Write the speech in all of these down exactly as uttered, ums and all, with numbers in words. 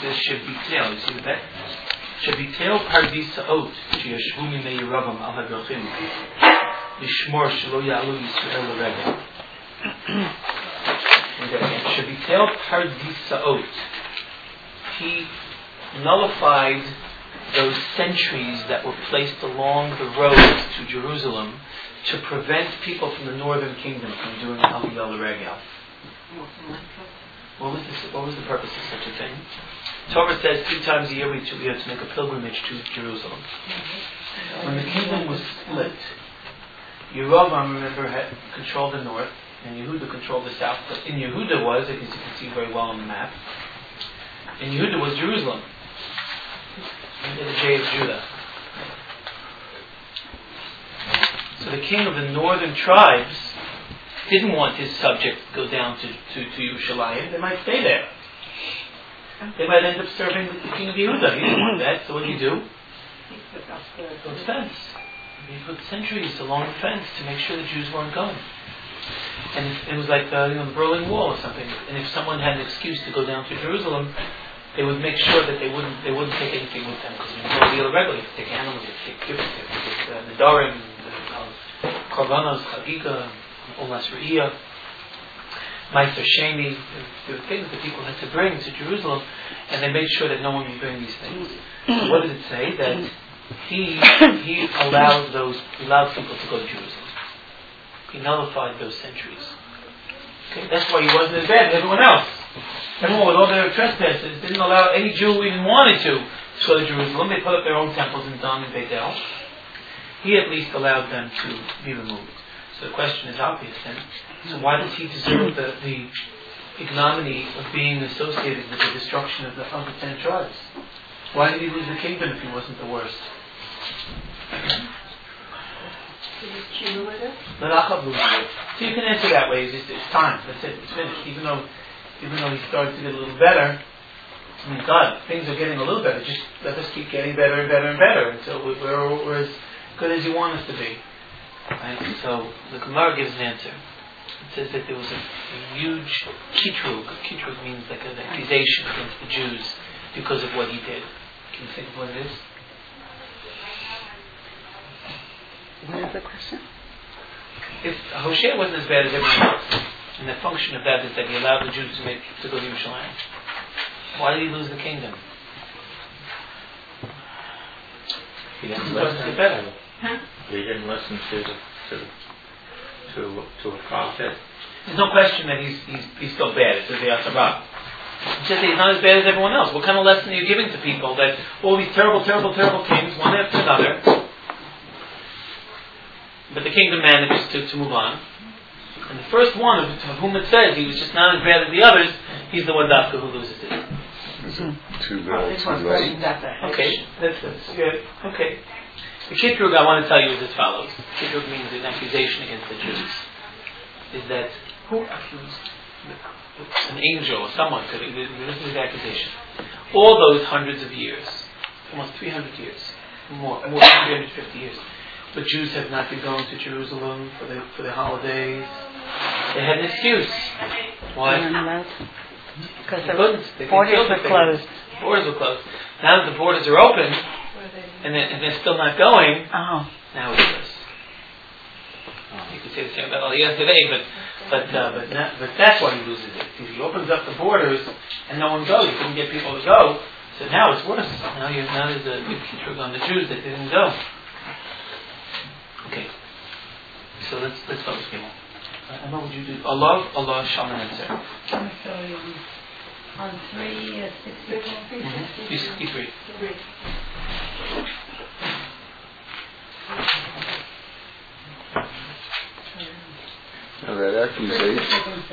says Shebitel. You see the back? Shebitel Pardisaot Sheyashvu Minei Yeravam Al Hadrachim Lishmor Shelo Ya'alu Yisrael L'Regel. Shebitel Pardisaot. He nullified those sentries that were placed along the roads to Jerusalem to prevent people from the northern kingdom from doing Aliyah L'Regel. What was, this, what was the purpose of such a thing? Torah says three times a year we have to make a pilgrimage to Jerusalem. When the kingdom was split, Yerovam, remember, had controlled the north, and Yehuda controlled the south. But in Yehuda was, as you can see very well on the map, in Yehuda was Jerusalem, in the J of Judah. So the king of the northern tribes didn't want his subjects to go down to, to, to Yerushalayim. They might stay there. They might end up serving the king of Yehuda. He didn't want that, so what did he do? He put a fence. He put sentries along the fence to make sure the Jews weren't going. And it was like uh, you know, the Berlin Wall or something. And if someone had an excuse to go down to Jerusalem, they would make sure that they wouldn't they wouldn't take anything with them, because you know, the regular, you have to take animals, you have to take gifts, you have to take uh, Nedarim, Korbanos, Chagiga, Olas Re'iyah, Meiser Sheni. There were things that people had to bring to Jerusalem, and they made sure that no one would bring these things. So what did it say? That he he allowed those he allowed people to go to Jerusalem. He nullified those centuries. Okay, that's why he wasn't as bad as everyone else. Everyone with all their trespasses didn't allow any Jew who even wanted to to go to Jerusalem. They put up their own temples in Dan and Beit-El. He at least allowed them to be removed. So the question is obvious then. So why does he deserve the, the ignominy of being associated with the destruction of the, of the ten tribes? Why did he lose the kingdom if he wasn't the worst? Let Achab lose it. So you can answer that way. It's, it's time. That's it. It's finished. Even though, even though he started to get a little better, I mean, God, things are getting a little better. Just let us keep getting better and better and better until we're, we're, we're as good as you want us to be. Right? So the Gemara gives an answer. It says that there was a, a huge kitrug. Kitrug means like an accusation against the Jews because of what he did. Can you think of what it is? What is the question? If Hoshea wasn't as bad as everyone else, and the function of that is that he allowed the Jews to make to go to Yerushalayim, why did he lose the kingdom? He didn't He listen. to better. Huh? He didn't listen to the, to to to a prophet. There's no question that he's he's he's still bad. It says the Asarah. It says that he's not as bad as everyone else. What kind of lesson are you giving to people that all these terrible, terrible, terrible kings, one after another, but the kingdom manages to, to move on. And the first one of, of whom it says he was just not as bad as the others, he's the one Dafka who loses it. Is it too Oh, little, this too one's late? going that way. Okay, that's, that's good. Okay. The kitrug I want to tell you is as follows. Kitrug means an accusation against the Jews. Is that who accused? An angel or someone could. This is the accusation. All those hundreds of years, almost three hundred years, more, more than three hundred fifty years, but Jews have not been going to Jerusalem for the for the holidays. They had an excuse. Why? Because They the couldn't. They borders killed the were thing. closed. The borders were closed. Now that the borders are open, and they're, and they're still not going, Oh. now he does. You could say the same about Aliyah today, but but uh, but not, but that's why he loses it. Because he opens up the borders and no one goes. He couldn't get people to go. So now it's worse. Now you now there's a big kitrug on the Jews that didn't go. Okay. So let's let's focus people. Uh, Emma, would you do Allah Allah Shalom answer? I'm sorry, um, on three, uh, sixty-four. Mm-hmm. three sixty-three. Now that accusation,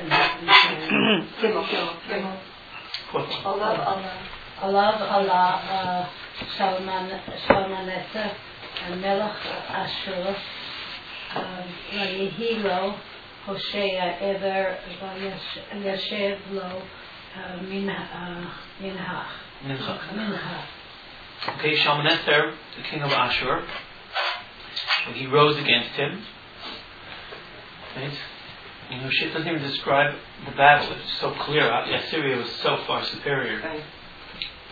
Allah, Allah, Allah, Allah, Shalmaneser, Melech Ashur, Vayihilo, Hoshea, Ever, Yashev Lo, Minha. Mincha. Minha. Okay, Shalmaneser, the king of Ashur, when he rose against him, right? And Hoshea doesn't even describe the battle. It's so clear. Assyria was so far superior. Right.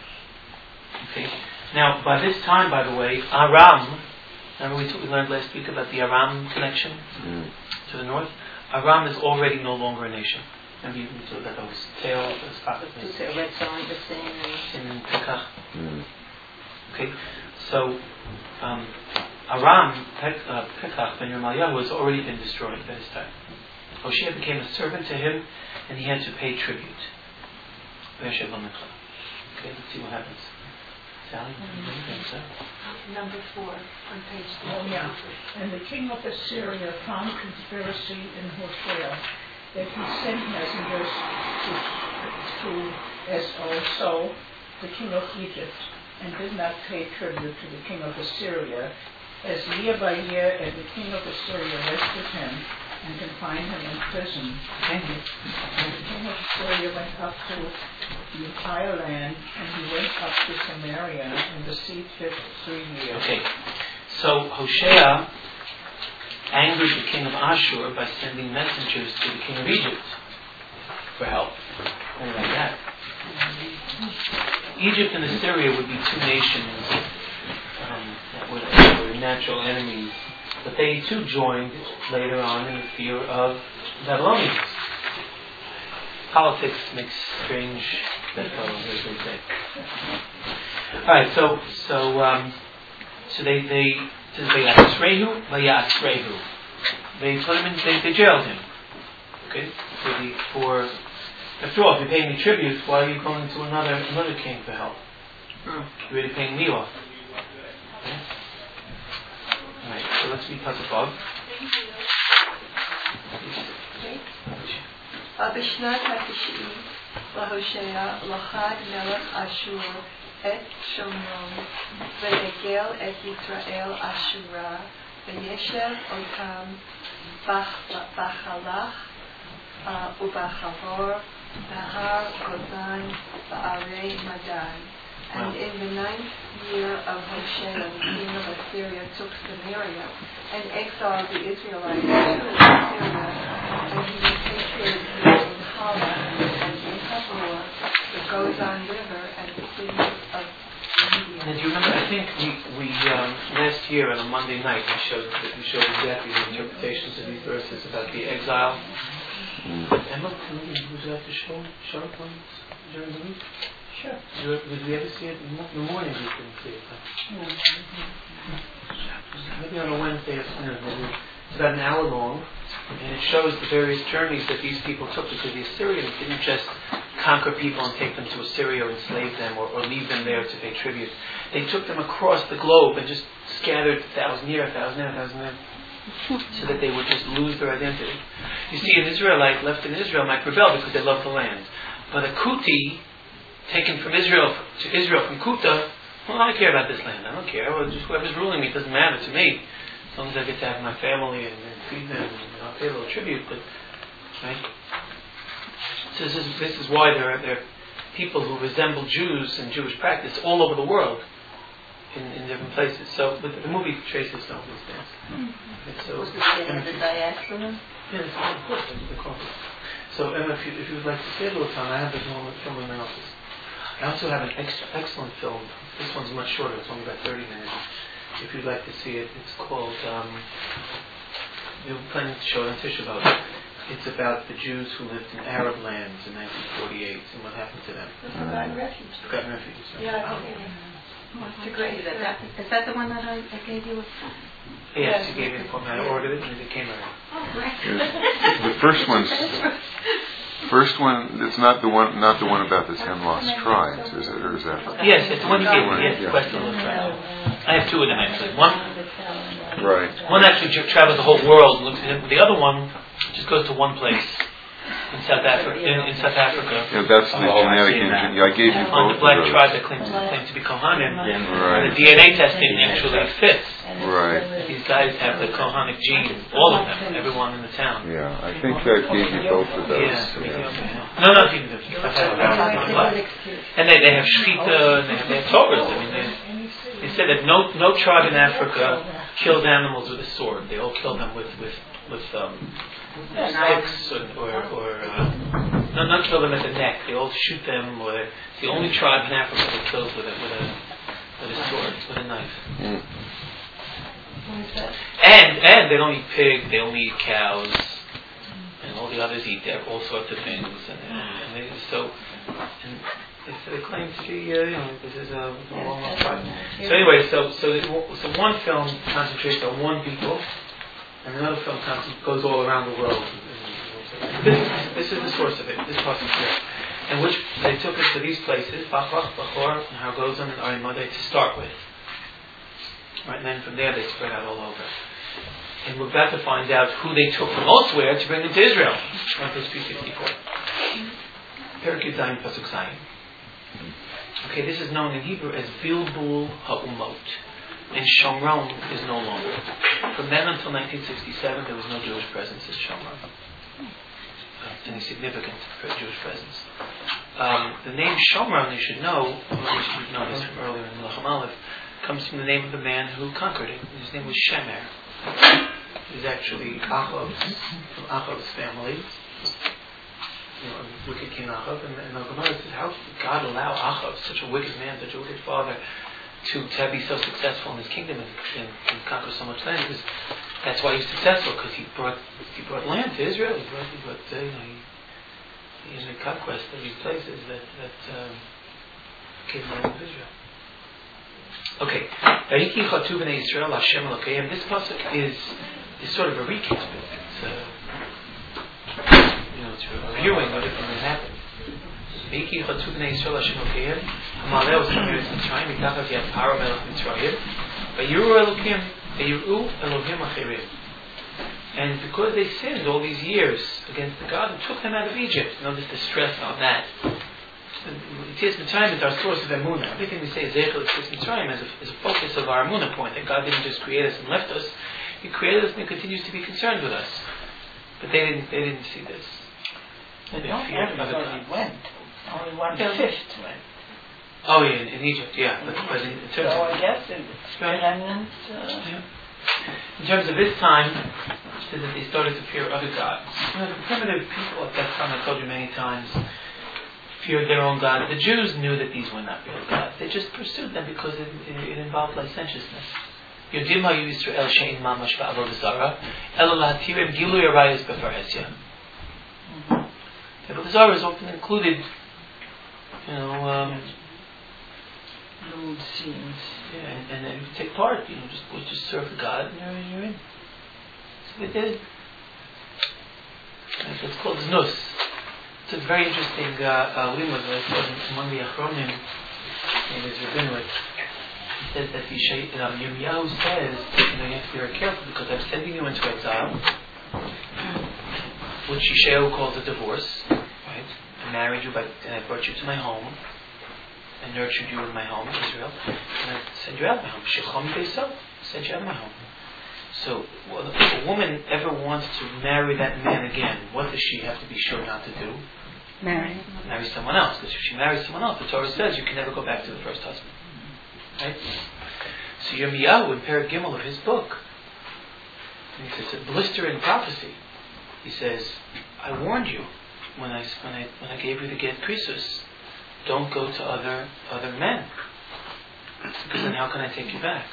Okay. Now, by this time, by the way, Aram. Remember we, took, we learned last week about the Aram connection Mm. to the north. Aram is already no longer a nation. Remember we saw that those tail, those pockets To red sign, the same. in Pekah. Mm. Okay, so um, Aram, Pek, uh, Pekah ben Remaliah has already been destroyed by this time. Hoshea became a servant to him, and he had to pay tribute. Okay, let's see what happens. Sally, mm-hmm. so? Number four on page three. Oh, yeah. And the king of Assyria found conspiracy in Hosea, that he sent messengers to, to as also the king of Egypt, and did not pay tribute to the king of Assyria, as year by year, and the king of Assyria rested him and confined him in prison. And the king of Assyria went up to the entire land, and he went up to Samaria and besieged it three years. Okay, so Hoshea angered the king of Ashur by sending messengers to the king of Egypt for help. Only like that. Egypt and Assyria would be two nations um, that were, that were natural enemies, but they too joined later on in the fear of Babylonians. Politics makes strange bedfellows, as they say. All right, so so um, so they they says Vayasrehu, Vayasrehu. They put him in. They, they jailed him. Okay, for the for. After all, if you're paying me tribute, why are you going to another another king for help? Hmm. You're already paying me off. Okay? All right, so let's read Pasuk. בשנת התשעים להושע לחד מלך אשור את שומרון והגל את ישראל אשורה וישב אותם בחלך ובחבור בהר גוזן בערי מדן. And in the ninth year of Hoshea, the king of Assyria took Samaria and exiled the Israelites to Assyria, and he repatriated them in Hala and in Habor, the Gozan River, and the cities of Media. And do you remember? I think we we um, last year on a Monday night we showed we showed exactly the interpretations of these verses about the exile. Mm. Emma, would you like to show show it once during the week? Sure. Did, did we ever see it? In the morning we couldn't see it. But maybe on a Wednesday afternoon. Maybe it's about an hour long, and it shows the various journeys that these people took, because the Assyrians didn't just conquer people and take them to Assyria or enslave them or, or leave them there to pay tribute. They took them across the globe and just scattered a thousand here, a thousand there, a thousand there, so that they would just lose their identity. You see, an Israelite left in Israel might rebel because they love the land, but a Kuti taken from Israel to Israel from Kuta, well, I don't care about this land. I don't care. Well, just whoever's ruling me, it doesn't matter to me, as long as I get to have my family and, and feed them, and I'll pay a little tribute. But right, so this is this is why there are there are people who resemble Jews and Jewish practice all over the world, in, in different places. So, but the movie traces some of these things. Mm-hmm. So, was this the, the diaspora? Yes, of course, the coffee. So, Emma, if you if you would like to stay a little time, I have this moment film in my office. I also have an extra, excellent film. This one's much shorter. It's only about thirty minutes. If you'd like to see it, it's called, um, we were planning to show it on Tisha B'Av. It's about the Jews who lived in Arab lands in nineteen forty-eight and what happened to them. The Forgotten Refuge. Forgotten Refuge. Right? Yeah, I think it's a great Is that, is that the one that I, I gave you? Yes, you gave me the format. I ordered it and it came out. Oh, great. Yes. The first one's first one. It's not the one. Not the one about the ten lost tribes, is it? Or is that? Yes, it's the one you gave me. Yes, Yeah. Quest of the Lost Tribes. I have two of them actually. One, Right. one actually travels the whole world and looks at it. The other one just goes to one place in South Africa. In, in South Africa. Yeah, that's the Oh, I've genetic seen that. engine. Yeah, I gave you On both the black of those. tribe that claims, claims to be Kohanim. Right. The D N A testing actually fits. Right. These guys have the Kohanic gene, all of them, everyone in the town. Yeah, I think I gave you both of those. Yeah. Yeah. No, no, keep it. And they, they have Shechita, and they have, they have Torahs. I mean, they, they said that no no tribe in Africa killed animals with a sword. They all killed them with with with um, sticks or or, or uh, no, not kill them at the neck. They all shoot them. Or it's the only tribe in Africa that kills with a with a with a sword, with a knife. Mm. And and they don't eat pig, they only eat cows, and all the others eat their, all sorts of things. And, and they, so, and they, they claim to be, uh, you know, this is a, a long, long time. So anyway, so so so one film concentrates on one people, and another film concent- goes all around the world. This, this is the source of it. This part is here. And which they took us to these places, Bachach, Bachor, and Hargozan, and Arimode to start with. Right, and then from there they spread out all over. And we're about to find out who they took from elsewhere to bring them to Israel. On page three sixty-four. Perek Yud Zayin Pasuk Zayin. Okay, this is known in Hebrew as Bilbul Ha'umot. And Shomron is no longer. From then until nineteen sixty-seven, there was no Jewish presence in Shomron. Uh, any significant Jewish presence. Um, the name Shomron, you should know, or you should know this from earlier in Melachim Aleph, comes from the name of the man who conquered it. His name was Shemer. He was actually Achav, from Achav's family. You know, wicked King Achav. And, and the Gemara says, how could God allow Achav, such a wicked man, such a wicked father, to, to be so successful in his kingdom and, and, and conquer so much land? Because that's why he was successful, because he brought he brought land to Israel. He brought, he brought uh, you know, he, he made conquest of these places that that um, came the land of Israel. Okay, Vayiki Chatu b'nei Yisrael Hashem Elokeim. This pasuk is is sort of a recap. It's uh, you know, it's a reviewing of everything that happened. Vayiki Chatu b'nei Yisrael Hashem Elokeim. Hamaleh was from Mitzrayim. Mitachas Yad Paro Melech Mitzrayim. Vayiru Elokim. Vayiru Elohim Achirim. And because they sinned all these years against the God who took them out of Egypt, notice the stress on that. Yetzias Mitzrayim is our source of emunah. Everything we say is Zeichel Yetzias Mitzrayim is a, is a focus of our emunah point, that God didn't just create us and left us. He created us and He continues to be concerned with us. But they didn't they didn't see this. They They don't feared other everybody gods. went. Only one Yeah. fifth went. Oh yeah, in, in Egypt, yeah. But, but in, in terms So of I guess it's Right. remnant. Uh, Yeah. In terms of this time, it says that they started to fear other gods. You know, the primitive people at that time, I told you many times, feared their own gods. The Jews knew that these were not real gods. They just pursued them because it, it, it involved licentiousness. Yodim hayu Yisrael she'ein mamash ba'avodah zarah, ela lahatirem gilui arayos b'farhesya. Avodah zarah is often included, you know, um, Lewd scenes. yeah, and, and then you take part, you know, just we'll just serve the God and you're, you're in. So they did. And so it's called znus. It's a very interesting uh, uh, limud that I saw among the Achronim, name is Rabinowitz. He says that the Shay, um, Yirmiyahu says, you know, you have to be very careful because I'm sending you into exile, which Yeshayahu calls a divorce, right? I married you, by, and I brought you to my home, and nurtured you in my home, Israel, and I send you out of my home. Shechom Beiso, send you out of my home. So, well, if a woman ever wants to marry that man again, what does she have to be sure not to do? Marry. Marry someone else. Because if she marries someone else, the Torah says you can never go back to the first husband. Right? So Yirmiyahu, in Perek Gimel of his book, he says, it's a blistering prophecy. He says, I warned you when I, when I, when I gave you the get Krisus, don't go to other, other men. Because then how can I take you back?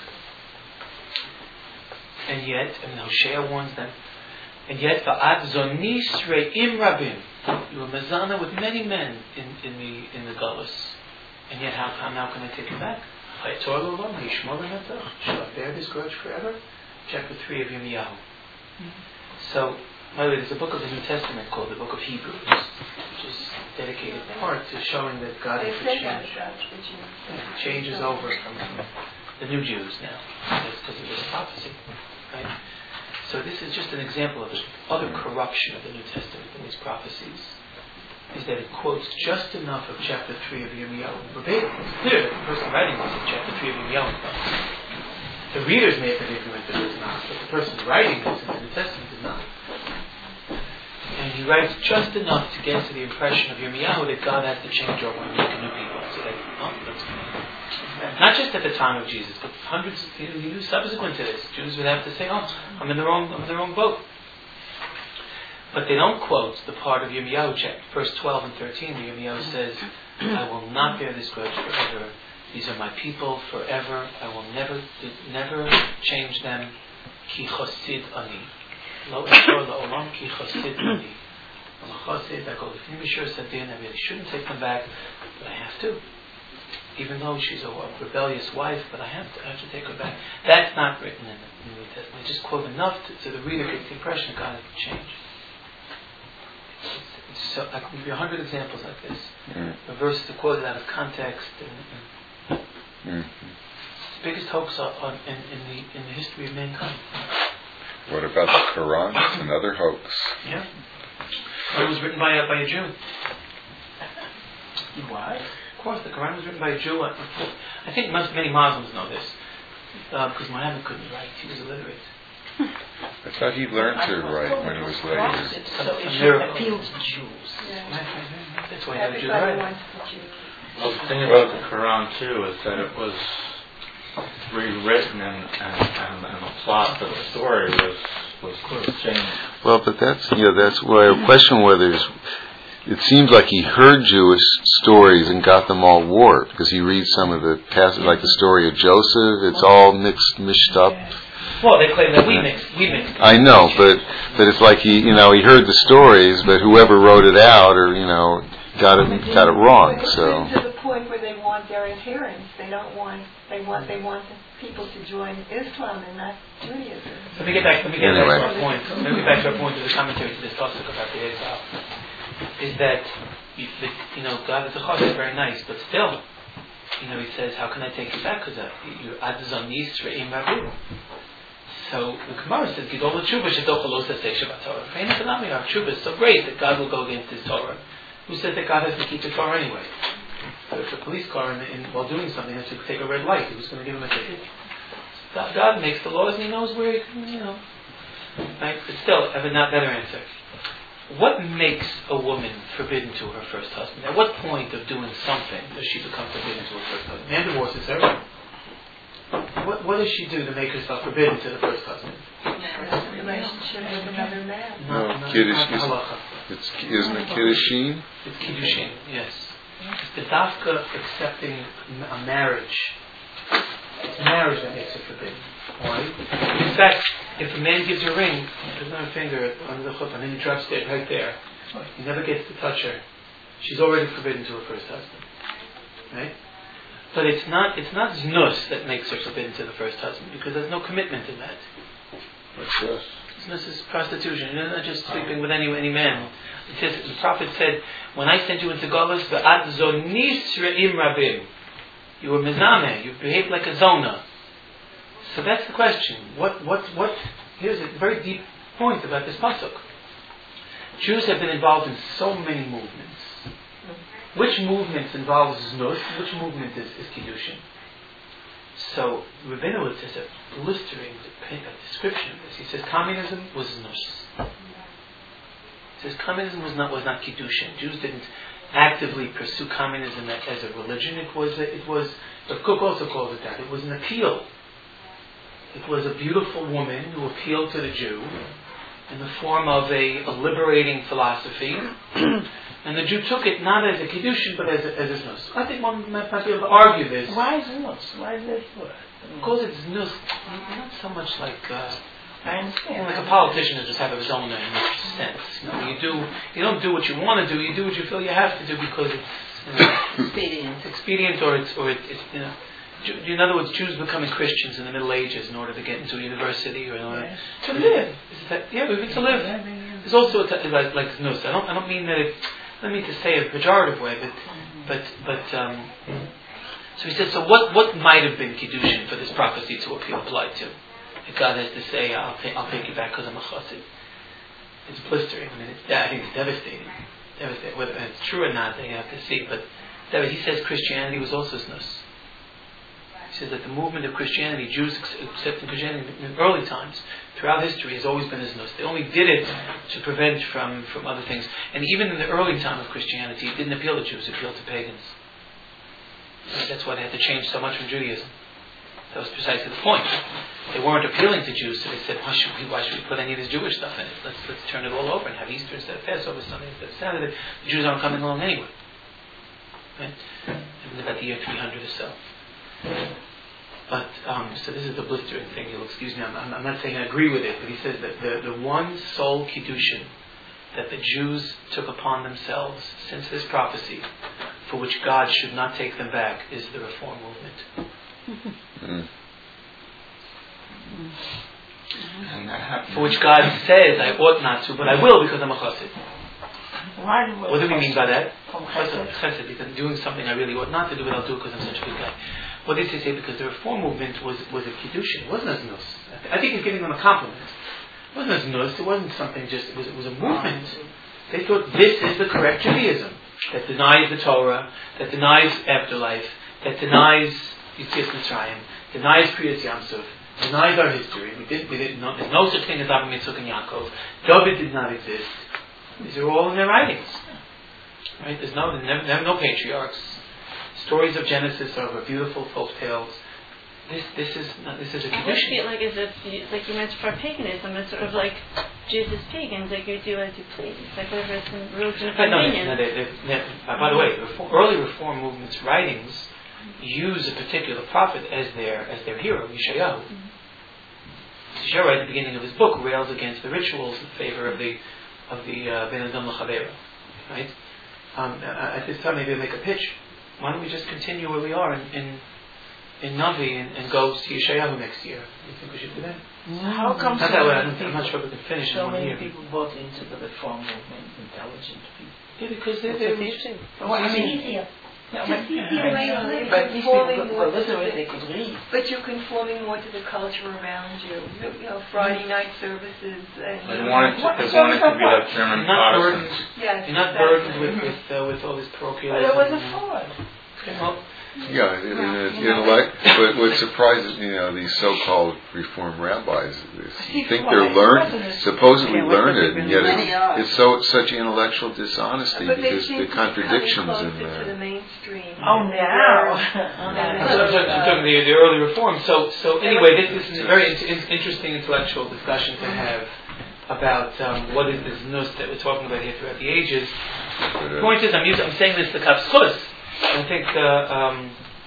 And yet, and Hosea warns them, and yet, va'at zonis re'im rabim, you were mezana with many men in, in the in the Galus, and yet how, how now can I take you back? Shall I bear this grudge forever? Chapter three of Yirmiyahu. Mm-hmm. So, by the way, there's a book of the New Testament called the Book of Hebrews, which is dedicated in part to showing that God has to change. Yeah, it changes over from the new Jews now, because of this prophecy. Right? So this is just an example of the other corruption of the New Testament in these prophecies, is that it quotes just enough of chapter three of Yirmiyahu. Verbatim. It's clear that the person writing this in chapter three of Yirmiyahu. The readers may have been ignorant that it's not, but the person writing this in the New Testament is not. And he writes just enough to get to the impression of Yirmiyahu that God has to change over and make a new people. So that, oh, that's not just at the time of Jesus, but hundreds of years subsequent to this, Jews would have to say, "Oh, I'm in the wrong, I'm in the wrong boat." But they don't quote the part of Yirmiyahu, verse twelve and thirteen, where Yirmiyahu says, "I will not bear this grudge forever, These are my people forever. I will never, never change them. Ki chosid ani. Lo eshor la'olam ki chosid ani. I'm a chosid. I go to Mishur Sadin. I really shouldn't take them back, but I have to. Even though she's a, a rebellious wife, but I have to, I have to take her back. That's not written in the New Testament. I just quote enough to, so the reader gets the impression God has changed. It's, it's so, I can give you a hundred examples like this. Mm. The verses are quoted out of context. And, and Mm. it's the biggest hoax on, on, in, in the in the history of mankind. What about the Quran? It's another hoax. Yeah. It was written by a, by a Jew. Why? Of course, the Quran was written by a Jew. I think most, many Muslims know this. Uh, because Muhammad couldn't write. He was illiterate. I thought he learned to write when he was later. So it A should miracle. appeal to Jews. Yeah. That's why he had a Jew Everybody write. wants the Jew. Well, the thing about the Quran too is that it was rewritten and, and, and, and the plot of the story was was changed. Well, but that's yeah, that's why I question whether it's, it seems like he heard Jewish stories and got them all warped because he reads some of the passages, like the story of Joseph. It's all mixed, mished up. Well, they claim that we mixed. We mixed. I know, but but it's like he, you know, he heard the stories, but whoever wrote it out, or you know, got it got it wrong. It's So. to the point where they want their adherents. They don't want. They want. They want the people to join Islam and not Judaism. Let me get back. Let me get Anyway. back to our point. Let me get back to our point of the commentary to this topic about the exile. Is that you, you know God is a chassid, is very nice, but still, you know, He says, "How can I take you back? Because you're adzon yisraim rabu." So the Gemara says, "Gidol l'tshuva shedocha lo saseh Shabbat Torah." Ve'en ekanami, our tshuva is so great that God will go against His Torah. Who says that God has to keep the Torah anyway? So if a police car, in, in, while doing something, has to take a red light, who's going to give him a ticket? God, God makes the laws and He knows where, He, you know. Right? But still, I have a not better answer. What makes a woman forbidden to her first husband? At what point of doing something does she become forbidden to her first husband? Man divorces her. What, what does she do to make herself forbidden to the first husband? Relationship with another man. No, Not- not- Kiddush not is- halacha. It's isn't it Kiddushin? It's kiddushin, yes. It's the dafka accepting a marriage. It's marriage that makes it forbidden. Why? In fact, if a man gives her a ring, puts on her finger under the chuppah, and then he drops it right there, he never gets to touch her. She's already forbidden to her first husband, right? But it's not it's not znus that makes her forbidden to the first husband because there's no commitment in that. What's this? Znus is prostitution. You're not just sleeping with any any man. It says the prophet said, "When I sent you into Galus, the ad zonis re'im rabim." You were mizameh. You behaved like a zona. So that's the question. What, what, what? Here's a very deep point about this pasuk. Jews have been involved in so many movements. Which movement involves znus? Which movement is, is kiddushin? So Rabbeinu says a blistering description of this. He says communism was znus. He says communism was not was not kiddushin. Jews didn't actively pursue communism as a religion. It was a, it was. But Cook also calls it that. It was an appeal. It was a beautiful woman who appealed to the Jew in the form of a, a liberating philosophy, and the Jew took it not as a kiddushin but as a, as a znus. I think one might be able to argue this. Why is it? Why is it? Because it's znus, not so much like uh, I understand. like a politician that just have his own in this sense. You know, you do you don't do what you want to do. You do what you feel you have to do because it's you know, Expedient. it's expedient or it's or it, it's you know. In other words, Jews becoming Christians in the Middle Ages in order to get into a university or in order Yes. to live. Is that, yeah, even to live. There's also a t- like like znus. I don't I don't mean that. It, I don't mean to say it a pejorative way, but but but. Um, so he said. So what what might have been kiddushin for this prophecy to appeal apply to? That God has to say, I'll take I'll take you back because I'm a chassid. It's blistering. I mean, it's, I think it's devastating. Devastating. Whether it's true or not, they have to see. But he says Christianity was also znus. He says that the movement of Christianity, Jews accepting Christianity in early times, throughout history, has always been a znus. They only did it to prevent from, from other things. And even in the early time of Christianity, it didn't appeal to Jews, it appealed to pagans. And that's why they had to change so much from Judaism. That was precisely the point. They weren't appealing to Jews, so they said, why should we, why should we put any of this Jewish stuff in it? Let's, let's turn it all over and have Easter instead of Passover, Sunday instead of Saturday. The Jews aren't coming along anyway. Right? And about the year three hundred or so. But, um, so this is the blistering thing, you'll excuse me, I'm, I'm, I'm not saying I agree with it, but he says that the, the one sole Kiddushin that the Jews took upon themselves since this prophecy, for which God should not take them back, is the Reform movement. Mm. And that happened. For which God says, I ought not to, but I will because I'm a chassid. Why do we What do we mean by that? From Chesed, chesed? chesed, because I'm doing something I really ought not to do, but I'll do it because I'm such a good guy. What did he say? Because the Reform movement was, was a kiddushin. It wasn't a znus. I think he's giving them a compliment. It wasn't a znus. It wasn't something just, it was, it was a movement. They thought this is the correct Judaism that denies the Torah, that denies afterlife, that denies Yitzias Mitzrayim, denies Kriyas Yamsuf, denies our history. We did, we did not, there's no such thing as Avraham, Yitzchak, and Yaakov. David did not exist. These are all in their writings. Right? There's no, there never, there are no patriarchs. Stories of Genesis are beautiful folk tales. This, this is, this is a I always tradition. feel like as if, you- like you mentioned for paganism, it's sort of like Jews as pagans, like you do as you please. It's like whatever it's in religion of But no, convenience. no, they, they, they, uh, by the way, the reform, early Reform movement's writings use a particular prophet as their as their hero, Yeshayahu. Yeshayahu, at the beginning of his book, rails against the rituals in favor of the of the uh, Ben Adam L'Chavera. Right? Um, uh, at this time, maybe I'll make a pitch. Why don't we just continue where we are in in, in Navi and, and go to Yeshayahu next year? You think we should do that? How come Not so that way. I many don't, I'm not people, sure we can finish in so one many year. people bought into the Reform movement, intelligent people? Yeah, because they, It's they, easy. Well, I It's mean, easier. yeah, Just but, easier way of living. but these Conforming people more were to literate, the- they could read. But you're conforming more to the culture around you. You you know, Friday night services and They you know, wanted to, What- they so wanted to be what? like German You're not burdened. Protestants. yes, You're not exactly. burdened with with, uh, with all this parochialism. But it was a fraud. Okay, well, Yeah, in, in, in elect, but what surprises you know these so-called Reform rabbis is you think they're learned, supposedly learned, and yet it, it's so such intellectual dishonesty But they because seem the to be contradictions coming in closer to the there. mainstream. Oh, than they now. were. I'm And talking, I'm talking the, the early reform. So, so anyway, this, this is a very in, in, interesting intellectual discussion to have about um, what is this nus that we're talking about here throughout the ages. The point is, I'm using, I'm saying this to Kapschus. I think, uh, um,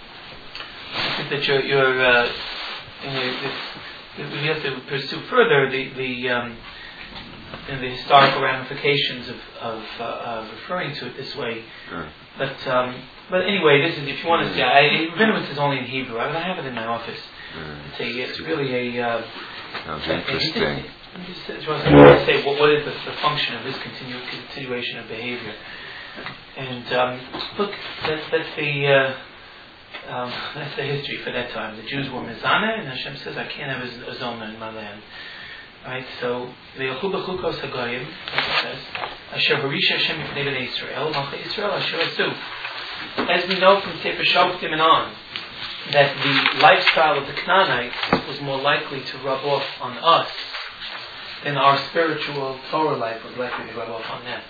I think that you're, you're uh, you know, this, we have to pursue further the the, um, you know, the historical ramifications of of, uh, of referring to it this way. Sure. But um, but anyway, this is if you want to see. I, Rabbinowitz is only in Hebrew. I, I have it in my office. Yeah. It's a it's really a. Uh, Sounds a- a- interesting. I'm just, just want to say what, what is the, the function of this continu- continuation of behavior. And um, look, that's that's the uh, um, that's the history for that time. The Jews were mizana, and Hashem says, "I can't have a, a zona in my land." Right? So the Yechu b'chukos hagoyim, as it says, "Asher harisha Hashem mipnei bnei Yisrael, malchei Yisrael asher asu." As we know from Sefer Shoftim and on, that the lifestyle of the Canaanites was more likely to rub off on us than our spiritual Torah life was likely to rub off on them.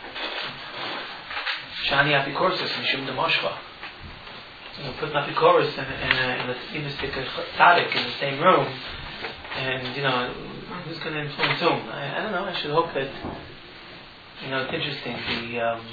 Shani Apikorsus Mishum Demoshva. You know, put an Apikorus and a, and a Tzaddik tzaddik in the same room, and you know, who's going to influence whom? I, I don't know. I should hope that, you know, it's interesting. The um,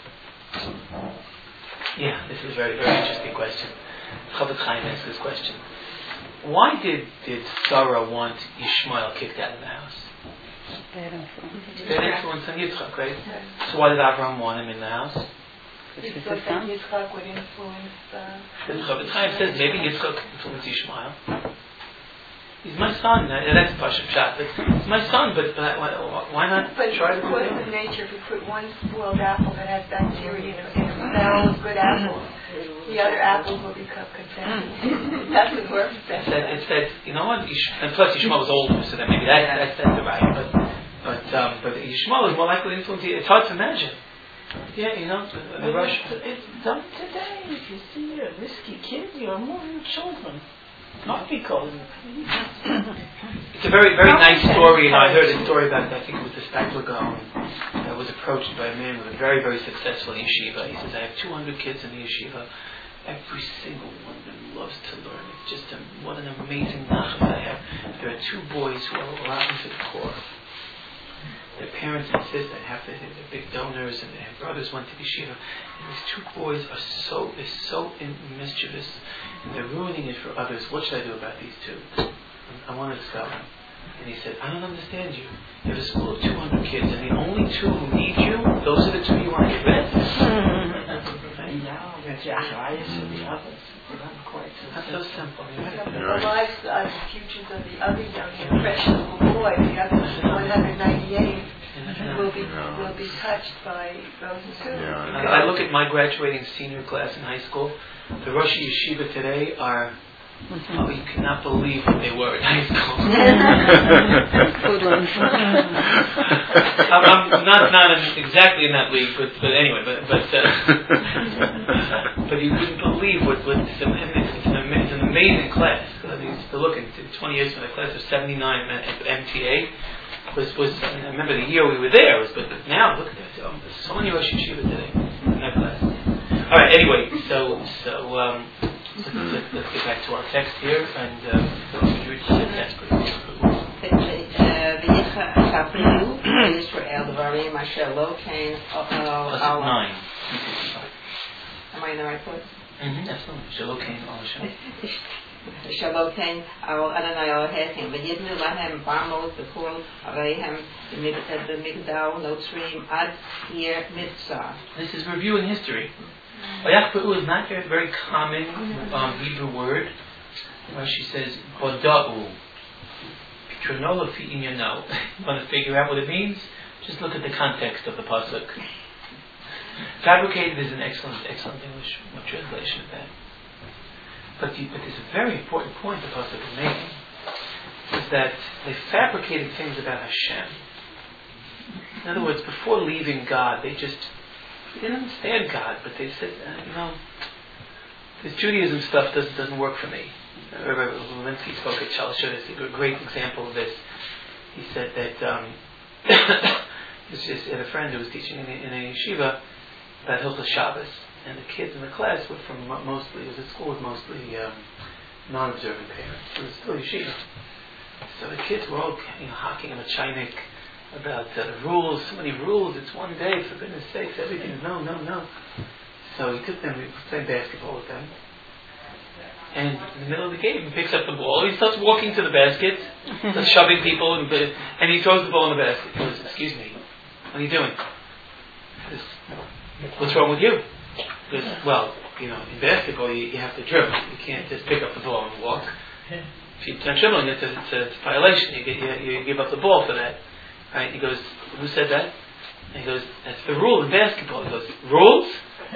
yeah, this is a very very interesting question. Chofetz Chaim asks this question: why did did Sarah want Ishmael kicked out of the house? Bad influence on Yitzchak, right? So why did Abraham want him in the house? He thought that Yitzchak would influence. Uh, The Chofetz Chaim says maybe Yitzchak influenced Ishmael. He's my son. Uh, that's Pashat Pshat. But he's my son. But, but why, why not but try to because do of it? nature, if you put one spoiled apple that has bacteria in a, in a barrel of good apples, the other apples will become contaminated. It doesn't work that It's that, way. it's that, you know what? Ish, and plus Ishmael was older, so that maybe that, that's that's the right. But but um, but Ishmael is more likely to influence. It's hard to imagine. Yeah, you know, the, the Rush. It's, it's done today. If you see a risky kid, you're moving children. Not because. It's a very, very nice story. You know, I heard a story about, I think it was the Steipler Gaon that was approached by a man with a very, very successful yeshiva. He says, I have two hundred kids in the yeshiva. Every single one of them loves to learn. It's just a, what an amazing nachas I have. There are two boys who are rotten to the core. their parents insist they have to, they're big donors, and their brothers went to yeshiva. And these two boys are so, they're so in, mischievous, and they're ruining it for others. What should I do about these two? I want to discover them. And he said, I don't understand you. You have a school of two hundred kids, and the only two who need you, those are the two you want to get rid of. That's so simple. Yeah, but the lives are the futures of the other young impressionable boys, the other one hundred ninety-eight, will be will be touched by those two. Yeah. I look at my graduating senior class in high school. The Rosh Yeshiva today are, oh, you cannot believe what they were in high school. I'm, I'm not not in, exactly in that league, but but anyway, but but uh, but you wouldn't believe what what it's, an, it's, an, it's an amazing class. I mean, to look at twenty years from the class of seventy-nine at M T A was was I remember the year we were there was, but, but now look at that. Oh, there's so many Rosh Yeshiva today in that class. All right. Anyway, so so. Um, Let's, let's, let's get back to our text here, and uh, would you read the text, please? ויחפרו ישראל דברים אשר לא כן Lesson nine. Am I in the right place? Mm-hmm, absolutely. שלא כן על השם. שלא כן על אדוני אלוהיכם, ויבנו להם במות בכל עריהם במגדל נוצרים עד עיר מבצע. This is reviewing history. Vayachperu is not a very common um, Hebrew word. Rashi says, Hoda'u. Pitronolofi inyano. You want to figure out what it means? Just look at the context of the pasuk. Fabricated is an excellent, excellent English translation of that. But, the, but there's a very important point the pasuk is making. Is that they fabricated things about Hashem. In other words, before leaving God, they just They didn't understand God, but they said, uh, you know, this Judaism stuff doesn't doesn't work for me. Uh, Rabbi Levinsky spoke at Shalashot. It's a great example of this. He said that um, he just had a friend who was teaching in a, in a yeshiva about Hilchos Shabbos, and the kids in the class were from mostly, it was a school with mostly um, non-observant parents. It was still yeshiva. So the kids were all, you know, hocking him a chaynik about uh, rules, so many rules, it's one day, for goodness sakes, everything is no, no, no. So he took them, he played basketball with them, and in the middle of the game, he picks up the ball, he starts walking to the basket, starts shoving people, and, and he throws the ball in the basket. He goes, excuse me, what are you doing? He goes, what's wrong with you? He goes, well, you know, in basketball, you, you have to dribble, you can't just pick up the ball and walk. If you turn dribbling, it's a, it's a, it's a violation, you, get, you, you give up the ball for that. Right? He goes, who said that? And he goes, that's the rule in basketball. He goes, rules?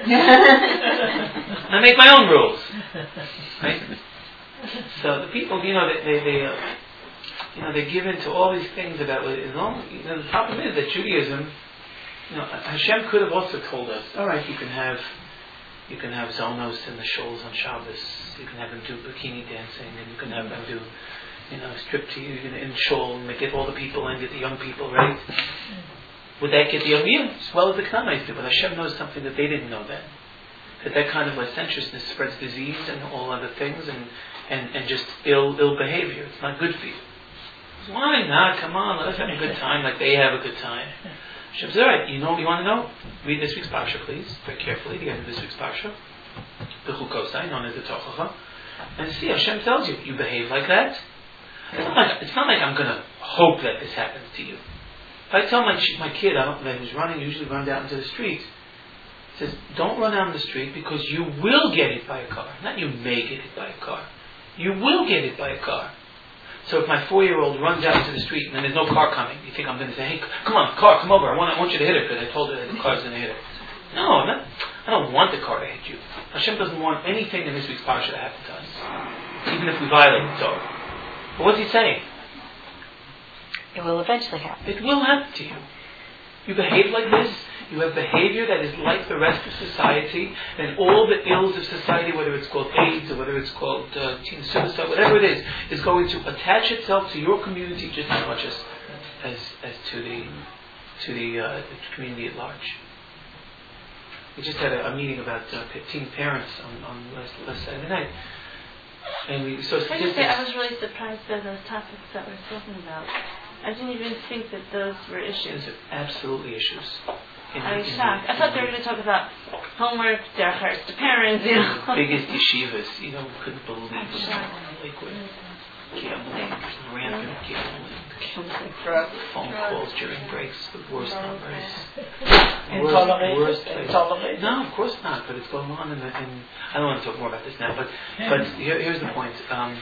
I make my own rules. Right? So the people, you know, they, they, they uh, you know, they give in to all these things about it. You know, the problem is that Judaism, you know, Hashem could have also told us, all right, you can have, you can have zonos in the shuls on Shabbos. You can have them do bikini dancing, and you can have them do, you know, striptease in, in shul, and get all the people and get the young people, right? Would that get the young people? As well as the Canaanites do, but Hashem knows something that they didn't know then. That that kind of licentiousness spreads disease and all other things, and, and, and just ill ill behavior. It's not good for you. Why not? Come on, let us have a good time like they have a good time. Hashem says, all right, you know what you want to know? Read this week's Parsha, please, very carefully, the end of this week's Parsha. The Chukosai, known as the Tochacha. And see, Hashem tells you, you behave like that. It's not like, it's not like I'm going to hope that this happens to you. If I tell my my kid I don't, that who's running, usually runs out into the street, says, don't run out in the street because you will get hit by a car. Not you may get hit by a car. You will get hit by a car. So if my four-year-old runs out into the street and then there's no car coming, you think I'm going to say, hey, come on, car, come over. I want, I want you to hit her because I told her that the car's going to hit her. No, I'm not, I don't want the car to hit you. Hashem doesn't want anything in this week's parsha to happen to us, even if we violate the Torah. But what's he saying? It will eventually happen. It will happen to you. You behave like this, you have behavior that is like the rest of society, and all the ills of society, whether it's called AIDS or whether it's called uh, teen suicide, whatever it is, is going to attach itself to your community just as much as as, as to the to the, uh, the community at large. We just had a, a meeting about uh, teen parents on, on last, last Saturday night, and we saw I just statistics. say I was really surprised by those topics that we're talking about. I didn't even think that those were issues. These are absolutely issues. In, I was in, shocked. in, I thought they were going to talk about homework, their hearts to parents, you know. The biggest yeshivas, you know, couldn't believe I'm it. shocked. Liquid, gambling, rampant gambling, Drugs. phone calls during breaks, the worst numbers. Intolerant. Worst place. Intolerant. No, of course not, but it's going on in the, in, I don't want to talk more about this now, but, but here, here's the point. Um,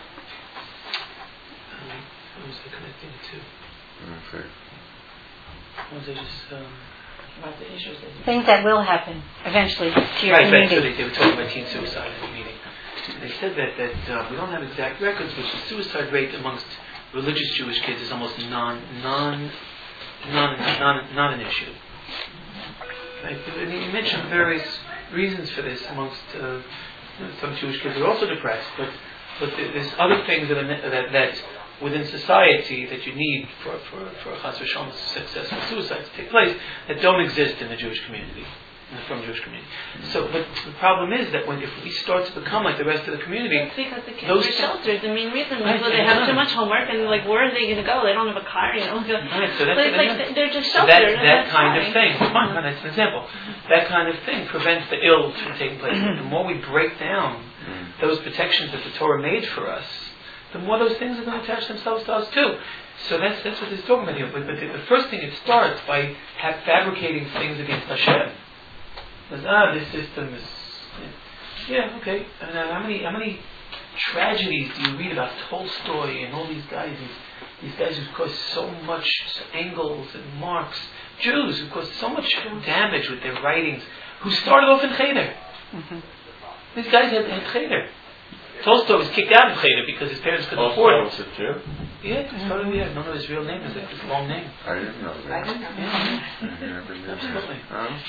um, what was I connecting it to? Okay. What was I just, um, About the issues that Things that will happen eventually to your right, right. So community. they, they were talking about teen suicide in the meeting. They said that that uh, we don't have exact records, but the suicide rate amongst religious Jewish kids is almost non non non non not an issue. Right? And he mentioned various reasons for this amongst uh, some Jewish kids are also depressed, but but there's other things that are, that that within society that you need for for for Chas v'Shalom successful suicide to take place that don't exist in the Jewish community, in the from Jewish community. So, but the problem is that when if we start to become like the rest of the community, It's because the kids those are sheltered. The main reason Right, is well, they have yeah. too much homework and like where are they going to go? They don't have a car, you know. right, so that's But it's what I like meant. they're just So sheltered. that, and that that's kind fine. of thing, fine, fine, that's an example. That kind of thing prevents the ill from taking place. The more we break down those protections that the Torah made for us, the more those things are going to attach themselves to us too. So that's that's what he's talking about here. But, but the, the first thing, it starts by ha- fabricating things against Hashem. Because, ah, this system is, yeah, okay. And uh, how many how many tragedies do you read about Tolstoy and all these guys? These, these guys who caused so much angles and marks. Jews who caused so much damage with their writings, who started off in Cheder. Mm-hmm. These guys had, had Cheder. Tolstoy was kicked out of Cheder because his parents couldn't afford it. Was a Jew? Yeah, he started, yeah, I don't know his real name. It's like his long name. I didn't know I that. don't know. Yeah. I never knew Absolutely. that. Huh?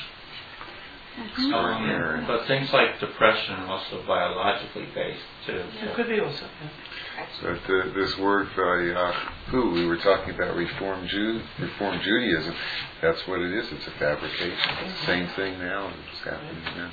Um, but things like depression are also biologically based too. It could be also. Yeah. So the, this word Vayahu, we were talking about Reform Jew, Reform Judaism. That's what it is. It's a fabrication. It's the same thing now. It's happening now.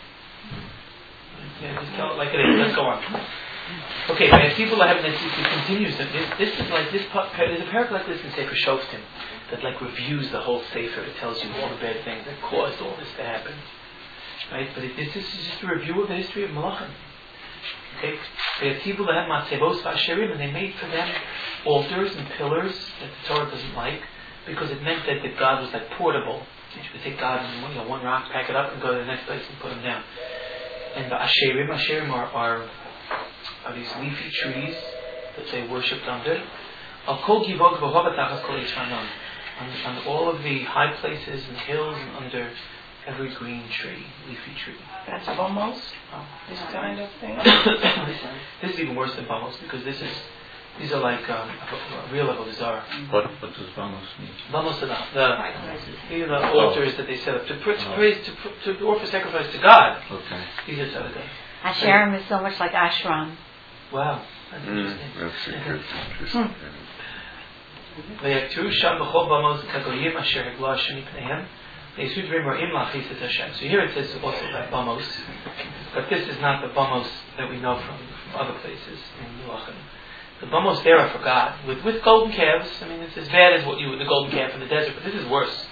Yeah, just tell it like it is. Let's go on. Okay, but people are having this, it continues. This, this is like this. There's a paragraph like this in Sefer Shoftim that like reviews the whole Sefer. It tells you all the bad things that caused all this to happen. Right? But it, this, this is just a review of the history of Malachim. Okay, they had people that had matzevos v'asherim, and they made for them altars and pillars that the Torah doesn't like, because it meant that, that God was like portable. You could take God in one, you know, one rock, pack it up, and go to the next place and put him down. And the asherim, asherim are, are are these leafy trees that they worshipped under. Al kol givot v'hova tachas kol yitzanon. On, on all of the high places and hills and under every green tree, leafy tree. That's almost Oh. this kind of thing. this, this is even worse than Bamos, because this is these are like um, a, a real level bizarre. What what does Vamos mean? Bamos are the the, these are the altars that they set up to, pr- to praise to, to offer sacrifice to God. Okay. These are tzaddikim. Asherim is so much like ashram. Wow, that's Mm, interesting. that's a good, interesting. V'yaktu sham b'chol bamos kagoyim asher hagla Hashem mipneihem. Ve'yisud v'rim ra'im la'achisat Hashem. So here it says also about bamos, but this is not the bamos that we know from, from other places in Malachim. The bamos there are for God, with with golden calves. I mean, it's as bad as what you with the golden calf in the desert, but this is worse.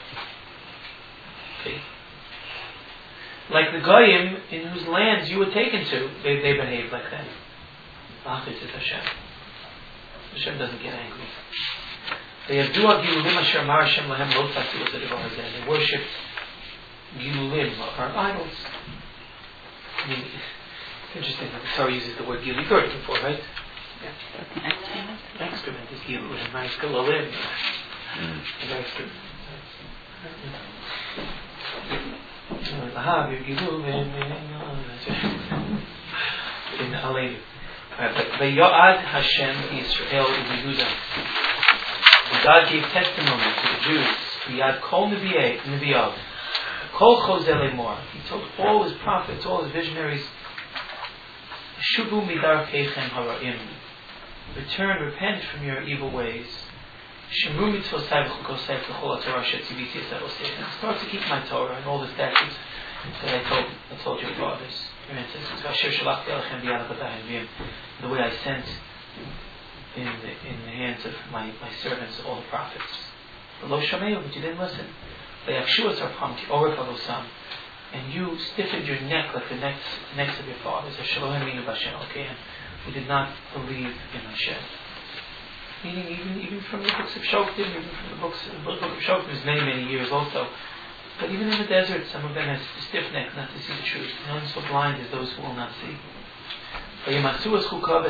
Okay. Like the goyim in whose lands you were taken to, they they behaved like that. La'achisat Hashem. Hashem doesn't get angry. They have dua gilulim asher mar Hashem lahem lo tatu as a hazeh. They worship gilulim, or idols. I mean, it's interesting that the Torah uses the word gilul. You've heard it before, right? Yeah. Excrement is gilulim, nice gilulim. Excrement. Lahav your gilulim in Aleinu. Ve'yo'ad Hashem Yisrael u'Yehuda. God gave testimony to the Jews. V'yad kol nevi'av, kol chozeh lemor. He told all his prophets, all his visionaries, Shuvu midarkeichem hara'im. Return, repent from your evil ways. Shemru mitzvosai v'chukosai v'chol ha'torah shetziviti es avoseihem. Start to keep my Torah and all the statutes that I told, I told your fathers. The way I sent in the, in the hands of my, my servants, all the prophets. But lo shameyu, but you didn't listen. And you stiffened your neck like the necks, necks of your fathers. Who did not believe in Hashem. Meaning, even even from the books of Shoftim, even from the books, the book of Shoftim is many many years also. But even in the desert, some of them have a stiff neck not to see the truth. None so blind as those who will not see. Great pasuk.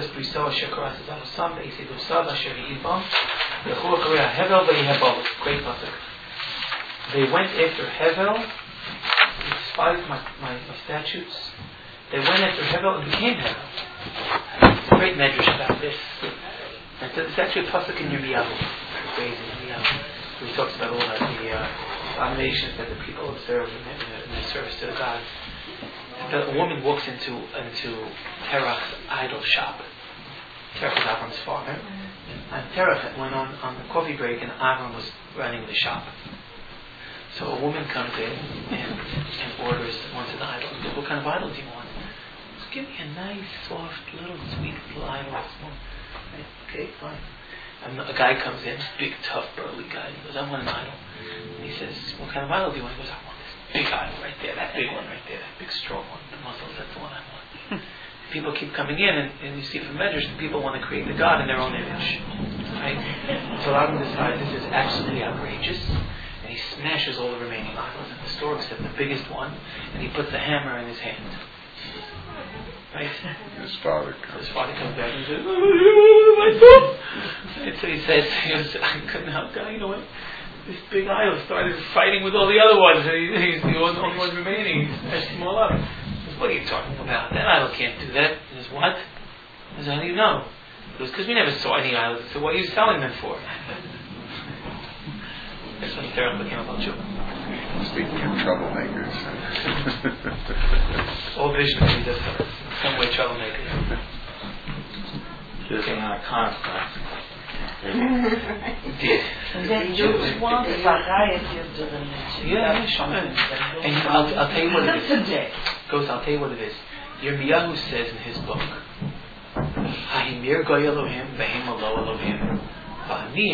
They went after Hevel, they despised my, my, my statutes. They went after Hevel and became Hevel. There's a great medrash about this. And so it's actually a pasuk in Yirmiyahu. Crazy Yirmiyahu. He talks about all that, the uh, abominations that the people observe in their, in their service to the gods. The, a woman walks into into Terach's idol shop. Terach is Avram's father. And Terach went on, on the coffee break and Avram was running the shop. So a woman comes in and, and orders, wants an idol. He goes, what kind of idol do you want? He goes, give me a nice, soft, little, sweet little idol. Okay, fine. And a guy comes in, big, tough, burly guy. He goes, I want an idol. And he says, what kind of idol do you want? He goes, I want this big idol right there, that big one right there, that big, strong one, the muscles, that's the one I want. People keep coming in, and, and you see from measures, people want to create the God in their own image. Right? So Adam decides this is absolutely outrageous. And he smashes all the remaining idols in the store except the biggest one, and he puts the hammer in his hand. Right? His father comes. So his father comes back and says, oh, my son! And so he says, he goes, I couldn't help God, you know what? This big idol started fighting with all the other ones, and he, he's the only one remaining. He smashed them all up. He goes, what are you talking about? That idol can't do that. He goes, what? He goes, how do you know? He goes, because we never saw any idols. So what are you selling them for? That's when Terach became a Balchuk. Speaking of troublemakers. All visionaries, that's some way troublemakers. Just not constant. Did. Then you want variety of the Yeah, sure. And I'll, I'll tell you what it is. Goes, I'll tell you what it is. Yirmiyahu says in his book, Hahimir goy Elohim, Behim alo Elohim. Do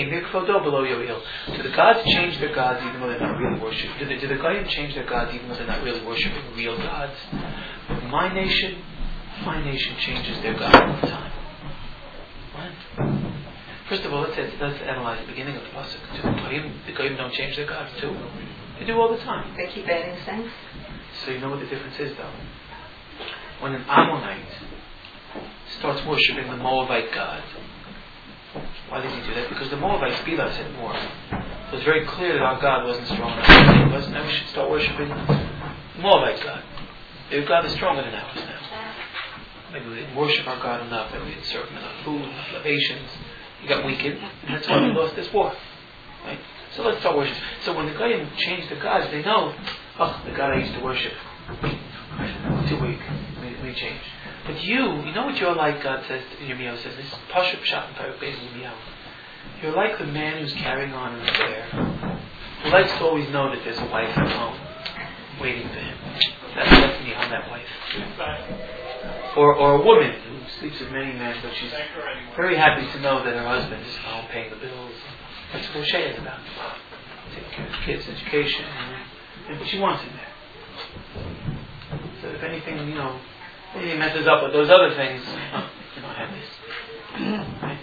the gods change their gods even though they're not really worshiping? Do the, do the Goyim change their gods even though they're not really worshiping real gods? But my nation, my nation changes their God all the time. What? First of all, let's, let's analyze the beginning of the pasuk. Do the Goyim, the Goyim don't change their gods too? They do all the time. They keep adding things. So you know what the difference is, though. When an Ammonite starts worshiping the Moabite god, why did he do that? Because the Moabites beat us at war. It was very clear that our God wasn't strong enough. It wasn't. Now we should start worshiping the Moabite God. Their God is stronger than ours now. Maybe we didn't worship our God enough. Maybe we didn't serve him enough food, enough libations. He got weakened, and that's why we lost this war. Right? So let's start worshiping. So when the Goyim change the gods, they know, oh, the God I used to worship, too weak. We, we change. But you, you know what you're like, God says, Yirmiyahu says, this is Pashup Pshat in Parak Beis Yirmiyahu. You're like the man who's carrying on an affair, who likes to always know that there's a wife at home waiting for him. That's, that's me, I'm that wife. Or, or a woman who sleeps with many men, but she's very happy to know that her husband is home paying the bills. That's what Hosea is about. Taking care of the kids' education. And, but she wants him there. So if anything, you know, if he messes up with those other things, oh, you know, I have this. Right?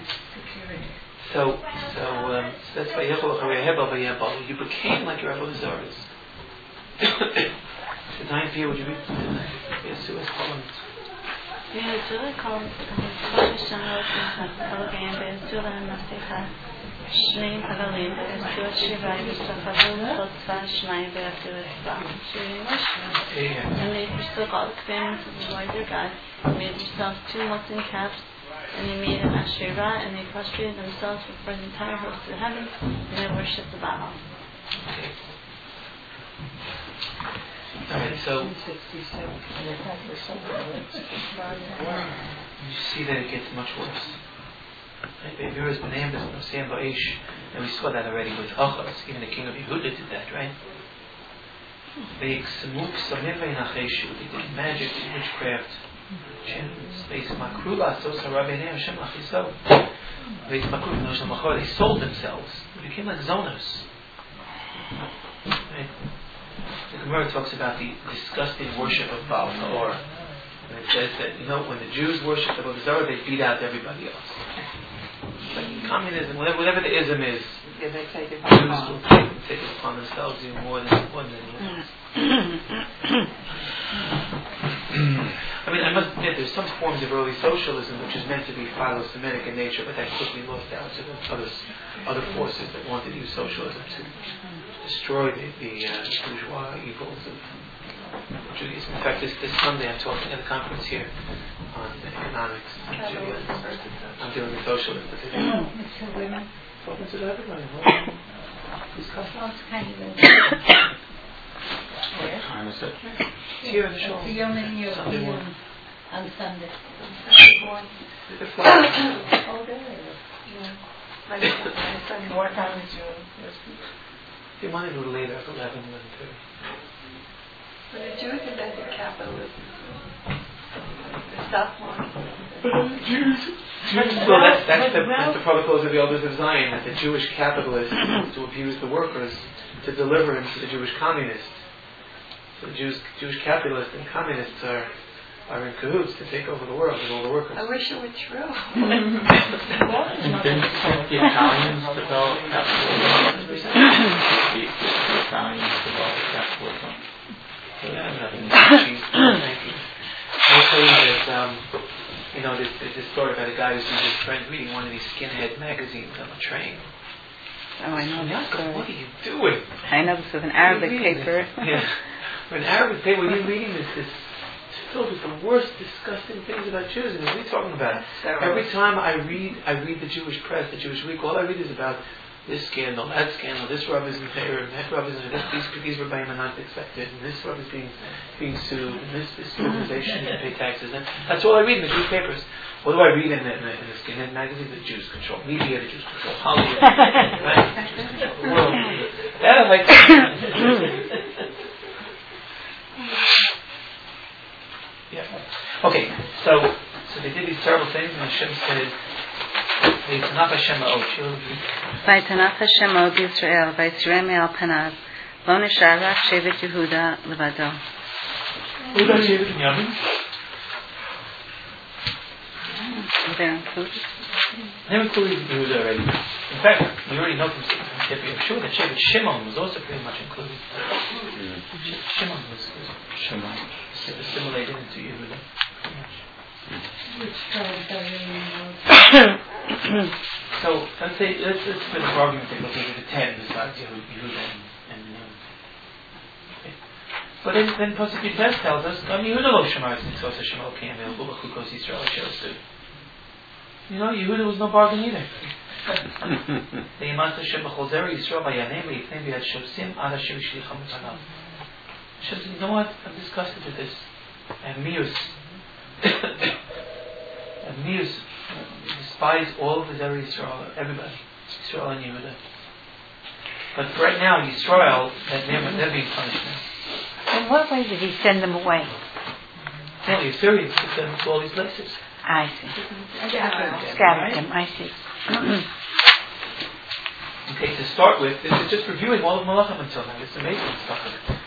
So, so, um, so that's why you became like your Rebbe Zores. The ninth year, would you read? Yes, it was called. Yeah, it's really called Shneim Hagalim, Estua Shivai, Vistafadul, Chotza, Shneim, Ve'afil, Espa. And they forsook all the commandments of the Lord their God, and made themselves two molten calves, and they made an Asherah, and they prostrated themselves before the entire host of the heavens, and they worshipped the Baal. Okay. Alright, so you see that it gets much worse. And we saw that already with Achaz. Even the king of Yehuda did that, right? They did magic, witchcraft, enchantments. They They sold themselves. They became like zoners. Right? The Gemara talks about the disgusting worship of Baal Peor. And it says that, you know, when the Jews worship the Avodah Zarah, they beat out everybody else. Like communism, whatever, whatever the ism is, Yeah, they take it Jews will take, take it upon themselves even more than more than anyone else. I mean, I must admit, there's some forms of early socialism which is meant to be philo-Semitic in nature, but that quickly lost out to the other, other forces that wanted to use socialism to destroy the, the uh, bourgeois evils of Judaism. In fact, this, this Sunday I'm talking at a conference here on economics and Judaism. I'm doing the socialism today. Talking to everybody. Who's coming? What time is it? Here in the show. The only year Sunday morning. on Sunday. The flag. Oh, really? Yeah. What time is your? If you want to do it later, at eleven, eleven thirty. But the Jews invented capitalism. The stock market. Well, that's, that's, the, that's the protocols of the elders of Zion, that the Jewish capitalist is to abuse the workers to deliver them to the Jewish communists. So the Jews, Jewish capitalists and communists are are in cahoots to take over the world and all the workers. I wish it were true. Didn't the Italians develop capitalism? The Italians developed capitalism. Yeah, nothing. Thank you. I'll tell you that, um, you know, there's, there's this story about a guy who sees his friend reading one of these skinhead magazines on the train. Oh, I know that story. What are you doing? I know this was an Arabic paper. Yeah. An Arabic paper, when you're reading this, this filled with the worst disgusting things about Jews. And what are you talking about? Every time I read I read the Jewish press, the Jewish Week, all I read is about this scandal, that scandal, this Rav is in favor, and that Rav is in this, these, these Rebbeim are not accepted, and this Rav is being being sued, and this, this organization needs to pay taxes. And that's all I read in the Jewish papers. What do I read in the, in the, in the skinhead magazine? The Jews control media, the Jews control Hollywood, right? The Jews control the world. That I like. Yeah. Okay, so so they did these terrible things, and Hashem said, "V'yitanach Hashem ha'od." V'yitanach Hashem ha'od Yisrael, v'yitzireh me'al panav, lo nishar rak shevet Yehuda levado. What about Shevet Binyamin? They're included. They're included Yehuda already. In fact, we already know from Tipi, I'm sure that Shevet Shimon was also pretty much included. Shevet Shimon was, was Shimon. assimilated into Yehuda. Which tribe does it mean? So let's say let's let's for the argument take looking at the ten besides Yehuda and, and um, okay. But then then Pasuk Yutes tells us um, Yehuda lo Shemar Tznitzos Hashem Elokeim Elbu B'Chukos Yisrael Asher Asu. You know, Yehuda was no bargain either. The Yimans Hashem B'Chozer Yisrael V'Yanei V'Yifnei V'Yad Shobsim Ad Asher Yishlicham B'Panav. Hashem said, you know what? I'm disgusted with this. And Mius. And Mius despise all of the Zerah Yisrael, everybody. Yisrael and Yehuda. But right now, Yisrael, that they're, they're being punished now. In what way did he send them away? Well, the Assyrians took them to all these places. I see. Scattered Scattered them, I see. Okay, to start with, this is just reviewing all of Malachim until now. It's amazing stuff.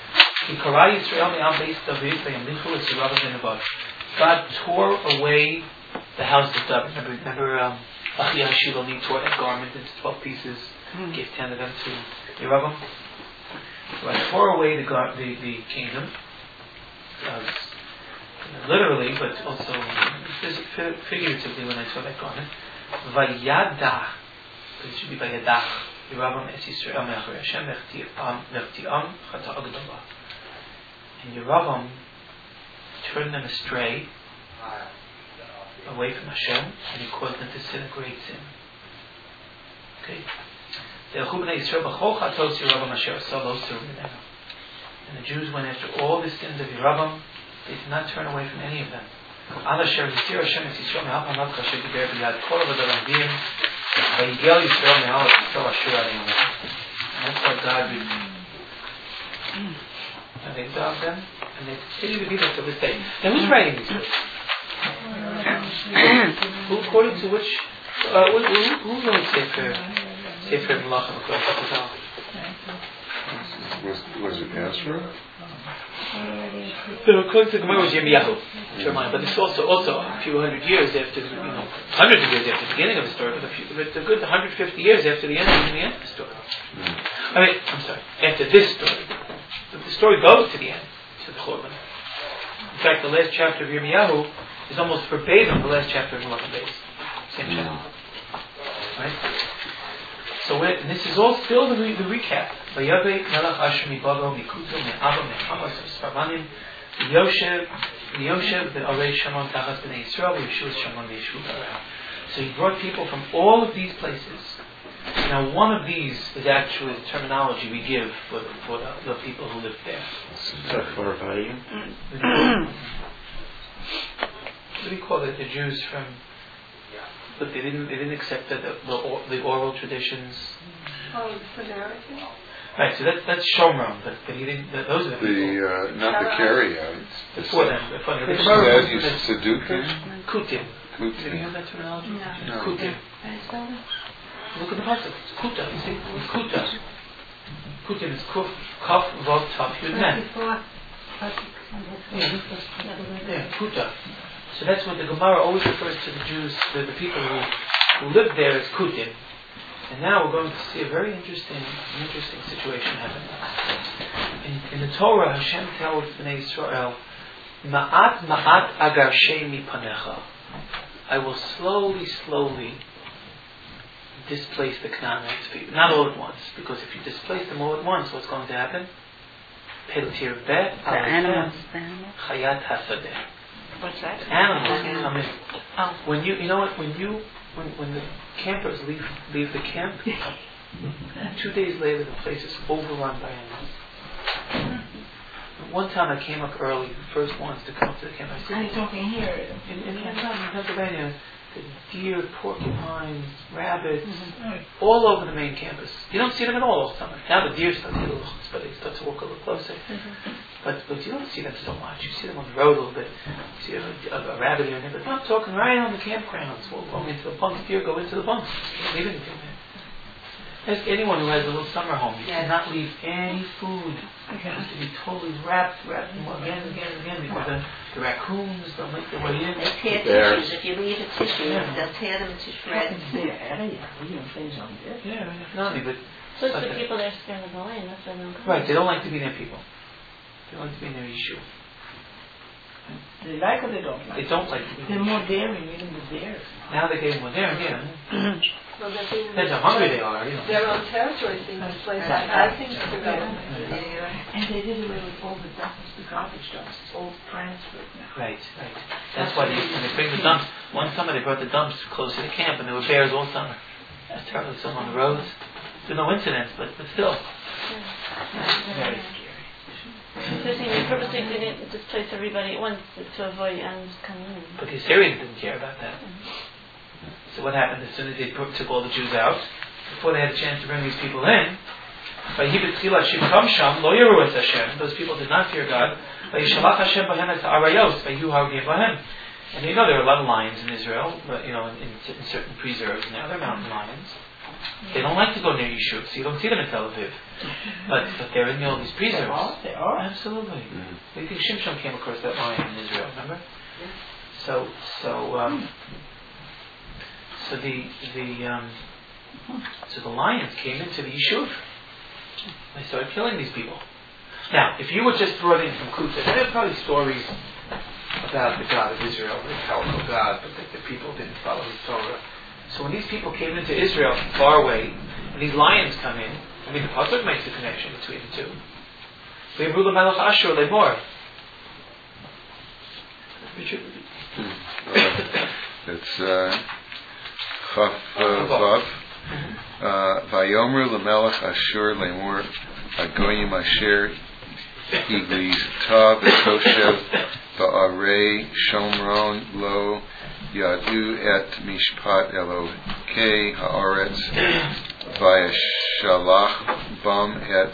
God tore away the house of David. Remember, remember um, Achia Shiloni tore that garment into twelve pieces, mm. gave ten of them to Yeravim. So I tore away the, gar- the, the kingdom, uh, literally, but also figuratively when I tore that garment. Vayada, it should be Vayadach. Yeravim es Yisrael me'achar Hashem v'chti'am chata agdala. And Yeravim turned them astray, away from Hashem, and he caused them to sin a great sin. Okay. And the Jews went after all the sins of Yeravim. They did not turn away from any of them. And that's why God did. And they dogged them, and they continue to be there to this day. Now, who's writing these books? Who, according to which, uh, who, who, who wrote Sefer, Sefer Melachim according to Chazal? Was, was it Ezra? So according to the Gemara was Yirmiyahu, Jeremiah, but it's also also a few hundred years after, you know, hundreds of years after the beginning of the story, but a, few, but a good one hundred fifty years after the end of the end of the story. Mm. I mean, I'm sorry, after this story. But the story goes to the end, to the Churban. In fact, the last chapter of Yirmiyahu is almost verbatim the last chapter of Malachim Beis. Same chapter. Right? So when, and this is all still the, re, the recap. Vayavei melech Asher mibavo mikuto me'ava me'hamas v'sparvanim v'yoshev v'yoshev v'arei Shamon tachas b'nei Yisrael v'yeshuv Shamon v'yeshuv v'arei. So he brought people from all of these places. Now one of these is actually the terminology we give for the, for the, the people who live there. So for value? What do we call it? The Jews from... But they didn't. They didn't accept the the, the, the oral traditions. Oh, Samaritan. Right. So that's that's Shomron. But, but he didn't. That, those are the people. The uh, not the Karaites. Before them. Before them. Said you Sedukim. Kutim. Kutim. Have you heard that terminology? No. no. Kutim. Look at the pasuk. It's Kuta. You see, it's Kuta. Kutim is Kuf Kaf Vav Tav Yud Mem. Yeah, Kuta. So that's what the Gemara always refers to the Jews, the, the people who, who lived there as Kutim. And now we're going to see a very interesting, an interesting situation happen. In, in the Torah, Hashem tells Bnei Israel, Ma'at ma'at agarshei mipanecha. I will slowly, slowly displace the Canaanites people. Not all at once, because if you displace them all at once, what's going to happen? Peltir bet animals. Chayat hasadeh. What's that? Animals can come in. Oh. When you, you know what? When you, when when the campers leave leave the camp, two days later the place is overrun by animals. One time I came up early, the first ones to come to the camp. I said, "Are you talking here?" In, in, in Pennsylvania, the deer, porcupines, rabbits, mm-hmm. all over the main campus. You don't see them at all all summer. Now the deer start to get a little, but they start to walk a little closer. Mm-hmm. But but you don't see them so much. You see them on the road a little bit. You see a, a, a rabbit here and there. But I'm talking right on the campgrounds. We'll go into the bunks. Deer go into the bunks. You can't leave anything there. Ask anyone who has a little summer home. You yeah. cannot leave any food. It has to be totally wrapped, wrapped again and again and again because the, the raccoons don't make their way in. They tear tissues. If you leave a tissue, yeah. they'll tear them to shreds. Yeah, not only, but so it's the people that are scared of the lion. That's why they don't come. Right, they don't like to be near people. They don't like to be near Yeshua. They like or they don't like? They don't like to be They're more daring, even the bears. Now they're getting more daring, yeah. Well, depends how hungry they are, you know. Their own territory being displaced. I, I think it's the government. And they did away with all the dumps, the garbage dumps. It's all transferred now. Right, right. That's why they, when they bring the dumps, one summer they brought the dumps close to the camp and there were bears all summer. That's terrible. Some on the roads. There were no incidents, but, but still. Very scary. So they purposely didn't displace everybody at once to avoid animals coming in. But the Assyrians didn't care about that. Mm-hmm. So what happened as soon as they took all the Jews out, before they had a chance to bring these people in, those people did not fear God. And you know there are a lot of lions in Israel, but you know in, in certain preserves now they're mountain lions. They don't like to go near Yishuv, so you don't see them in Tel Aviv. But but they're in all these preserves. They are. They are. Absolutely. Mm-hmm. I think Shimshon came across that lion in Israel. Remember? So so. Um, So the the um, so the lions came into the Yishuv. They started killing these people. Now, if you were just brought in from Kuta, there are probably stories about the God of Israel, the powerful God, but that the people didn't follow His Torah. So when these people came into Israel from far away, and these lions come in, I mean the pasuk makes the connection between the two. V'yimru l'melech Ashur lemor. Richard. It's. Uh, Chaf Vav. Vayomer lemelech Ashur lemor agoyim asher iglis tav etoshev ba'arei Shomron lo yadu et mishpat Elokei haaretz vayashalach bam et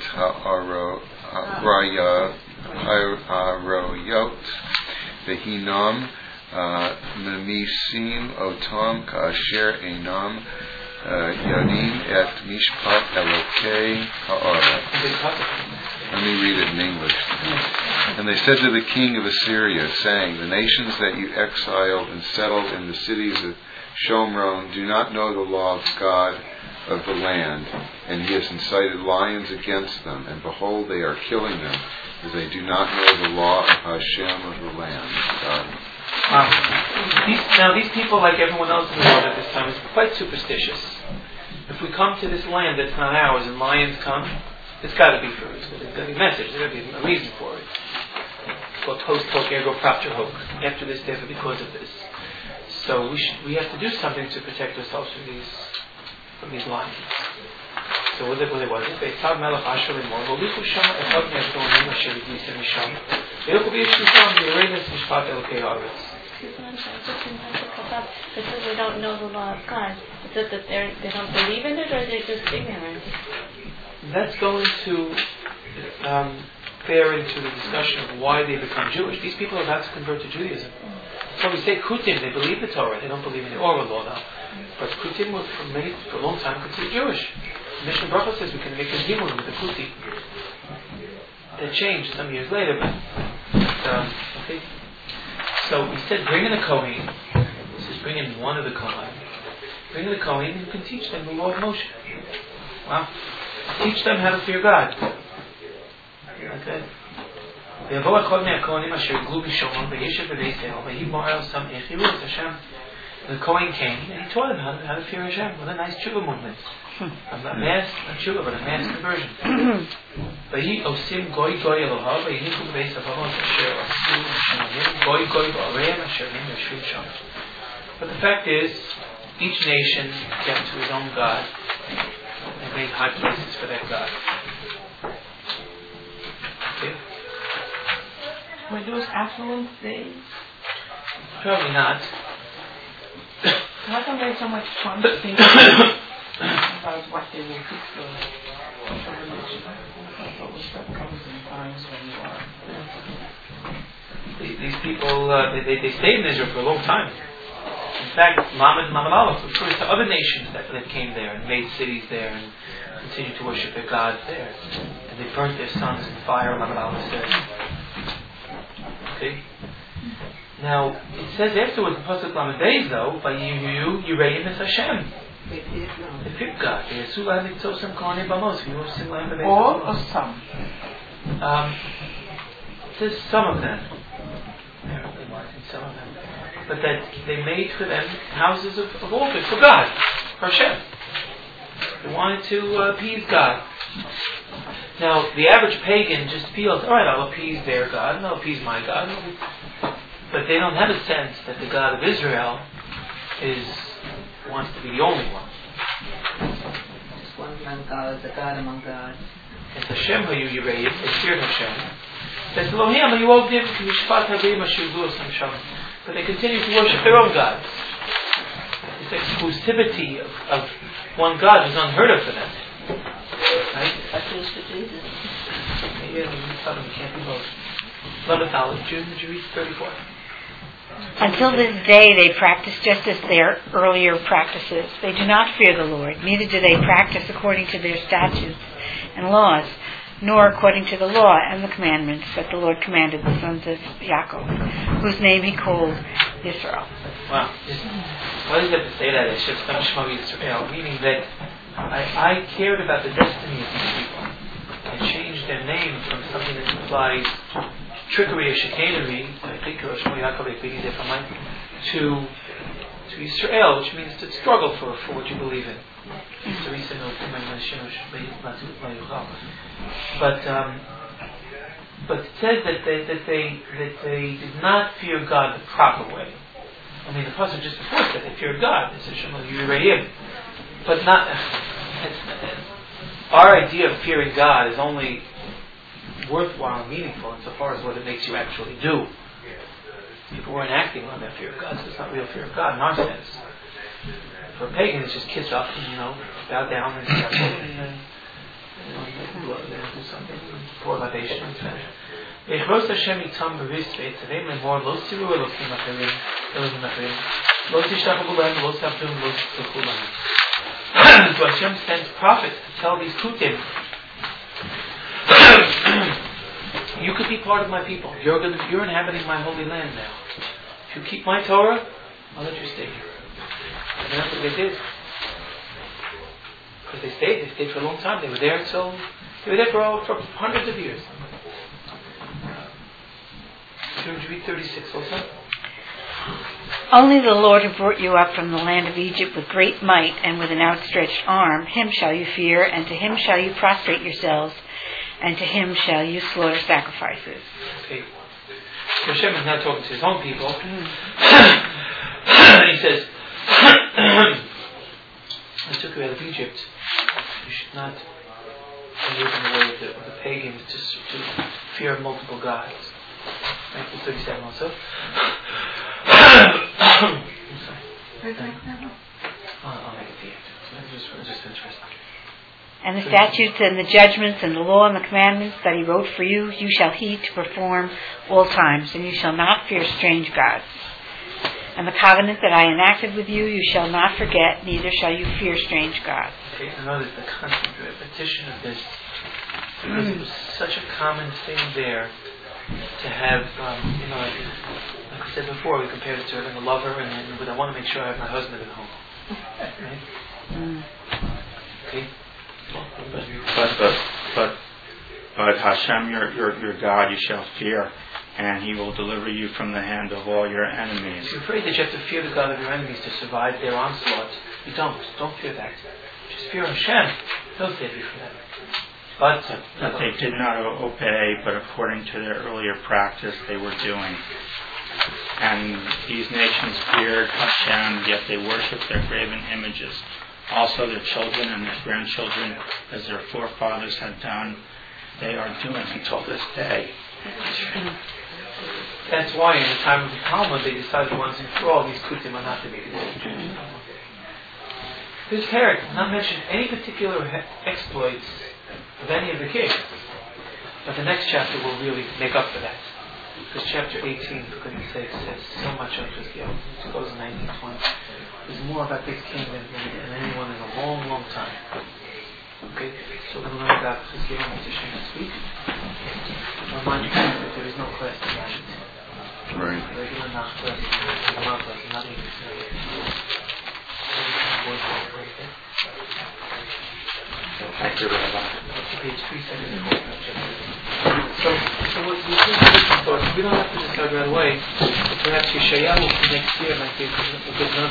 haaroyot vehinam Memisim Otam Ka'asher Einam Yadim Et Mishpat Elokei Ha'aretz. Let me read it in English. And they said to the king of Assyria, saying, the nations that you exiled and settled in the cities of Shomron do not know the law of God of the land, and he has incited lions against them, and behold, they are killing them, as they do not know the law of Hashem of the land. God. Um, these, now, these people, like everyone else in the world at this time, is quite superstitious. If we come to this land that's not ours and lions come, it's got to be for us. There's got to be a message. There's got to be a reason for it. It's called post hoc ergo propter hoc. After this, therefore, because of this. So we should, we have to do something to protect ourselves from these from these lions. So what it was, what it was. Beisav melech Asher lemor. V'olichu shama echad me'adonim asher yisem misham. V'yochu b'yishu sham v'yerenes mishpat elokei haaretz. It says they don't know the law of God. Is it that they they don't believe in it, or they're just ignorant? That's going to um, bear into the discussion of why they become Jewish. These people are about to convert to Judaism. So we say Kutim, they believe the Torah, they don't believe in the oral law now. But Kutim were for many, for a long time considered Jewish. Mishnah Bracha says we can make a Gimel with the Kuti. That changed some years later, but, but um, okay. So he said, bring in a Kohen. He says, bring in one of the Kohen. Bring in the Kohen and you can teach them the law of Moshe. Wow. Teach them how to fear God. Okay. The Kohen came and he taught them how to, how to fear Hashem. What a nice tshuva movement. A mass, not tshuva, but a mass conversion. But the fact is, each nation kept to his own God and made high places for that God. Okay? Were those affluent days? Probably not. How come there's so much fun thinking about what they will fix the religion? What was that comes in times when you are. These, these people, uh, they, they, they stayed in Israel for a long time. In fact, Lamed Lamed Aleph refers to other nations that, that came there and made cities there and continued to worship their gods there. And they burnt their sons in fire, Lamed Aleph says. Okay? Now, it says afterwards in Pasuk Lamed Beis though, by Yehu Yireim Es Hashem. They feared God. All or some? Um, it says some of them. Apparently, some of them. But that they made for them houses of, of altars for God, for Hashem. They wanted to uh, appease God. Now, the average pagan just feels, all right, I'll appease their God, and I'll appease my God. But they don't have a sense that the God of Israel is wants to be the only one. Just one among God, the God among gods. It's Hashem who you Yireim, they feared Hashem. That's Elohim, but you won't give Mishpat Habeim Asher Gvulos Hashem. But they continue to worship their own gods. This exclusivity of, of one God was unheard of for them. Right? That's just for Jesus. Yeah, we tell them we can't be both. eleventh hour, June, did you read thirty-four? Until this day they practice just as their earlier practices. They do not fear the Lord, neither do they practice according to their statutes and laws, nor according to the law and the commandments that the Lord commanded the sons of Yaakov, whose name he called Israel. Wow. Why does he have to say that? It's just Shem Shema Yisrael, meaning that I, I cared about the destiny of these people. I changed their name from something that implies trickery or chicanery, I think, or Shema Yaakov to to Israel, which means to struggle for, for what you believe in. But um, but it says that they that they that they did not fear God the proper way. I mean, the pasuk just before said they feared God. They said Shema Yirayim, but not. It's, our idea of fearing God is only worthwhile and meaningful insofar as what it makes you actually do. People weren't acting on their fear of God, so it's not real fear of God in our sense. For a pagan, it's just kiss up and, you know, bow down and start and then, you know, they do something, pour libation and finish. ויכרוס השם איתם בריס ויצווים לאמור לא סירו אלוקים אחרים אלוהים אחרים לא תשתחוו להם ולא תעבדום ולא תסלחו להם. So Hashem sends prophets to tell these kutim, you could be part of my people. You're going to, you're inhabiting my holy land now. If you keep my Torah, I'll let you stay here. And that's what they did. Because they stayed, they stayed for a long time. They were there until they were there for, all, for hundreds of years. Should we read thirty-six also? Only the Lord who brought you up from the land of Egypt with great might and with an outstretched arm, him shall you fear, and to him shall you prostrate yourselves, and to him shall you slaughter sacrifices. Okay. So Hashem is now talking to his own people. Mm. And he says, I took you out of Egypt. You should not live in the way of the, of the pagans to, to fear multiple gods. nineteen thirty-seven also. I'm sorry. I'll, I'll make it the end. It's just, it's just interesting. And the statutes and the judgments and the law and the commandments that he wrote for you, you shall heed to perform all times, and you shall not fear strange gods. And the covenant that I enacted with you, you shall not forget, neither shall you fear strange gods. Okay, so notice the constant repetition of this, because it was such a common thing there to have, um, you know, like, like I said before, we compared it to having a lover, and then but I want to make sure I have my husband at home. Right? Mm. Okay. But but but but Hashem, your your your God, you shall fear, and He will deliver you from the hand of all your enemies. If you're afraid that you have to fear the God of your enemies to survive their onslaught, you don't. Don't fear that. Just fear Hashem. He'll save you from that. But that they did not obey, but according to their earlier practice, they were doing. And these nations feared Hashem, yet they worshipped their graven images. Also their children and their grandchildren, as their forefathers had done, they are doing until this day. That's why in the time of the Talmud, they decided once and for all these kutim are not to be considered. This parak does not mention any particular exploits of any of the kings. But the next chapter will really make up for that. Because chapter eighteen, for goodness sake, says so much of Chizkiyahu. It goes in nineteen twenty. There's more about this king than, than anyone in a long, long time. Okay? So we're going to learn about Chizkiyahu and Tisha next week. I'll remind you that there is no class tonight. Right. Regular Nach class, not class, not English. Thank you, Rabbi. Page three seventy-four. So, so what you think of thoughts, we don't have to decide right away. Perhaps Yeshayahu next year might be a good number.